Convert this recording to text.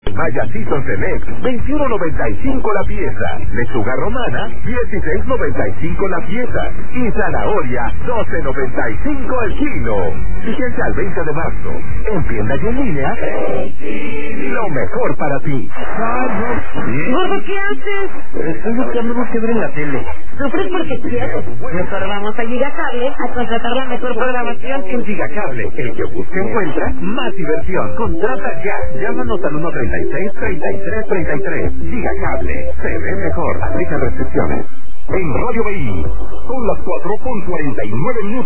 Mayacito Select, 21.95 la pieza. Lechuga romana, 16.95 la pieza. Y zanahoria, 12.95 el kilo. Fíjense al 20 de marzo. En tienda y en línea, lo mejor para ti. Gordo, ¿qué haces? Estoy buscando algo que ver en la tele. Sufres porque quieres. Mejor vamos a Gigacable a contratar la mejor programación. En Gigacable, el que busca encuentra más diversión. Contrata ya. Llámanos al 136-3333. Gigacable. Se ve mejor. Aplica restricciones. En Radio BI, son las 4:49 minutos.